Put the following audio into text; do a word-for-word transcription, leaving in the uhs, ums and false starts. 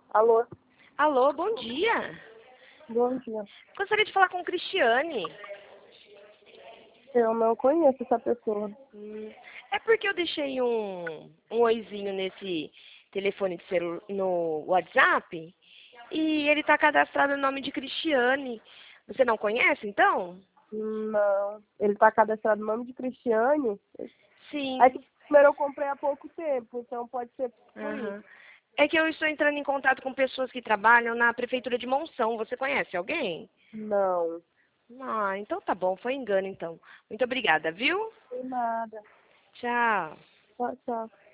Alô, Alô, bom dia. bom dia. Gostaria de falar com Cristiane. Eu não conheço essa pessoa. Hum, É porque eu deixei um, um oizinho nesse telefone de celu no WhatsApp e ele está cadastrado no nome de Cristiane. Você não conhece, então? Não. Ele tá cadastrado no nome de Cristiane. Sim. É que primeiro eu comprei há pouco tempo, então pode ser por isso. Aham. É que eu estou entrando em contato com pessoas que trabalham na prefeitura de Monção. Você conhece alguém? Não. Ah, então tá bom, foi engano então. Muito obrigada, viu? Não tem nada. Tchau. Tchau, tchau.